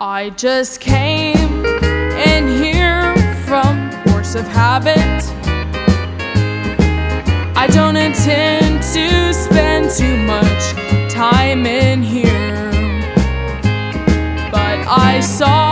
I just came in here from force of habit. I don't intend to spend too much time in here, but I saw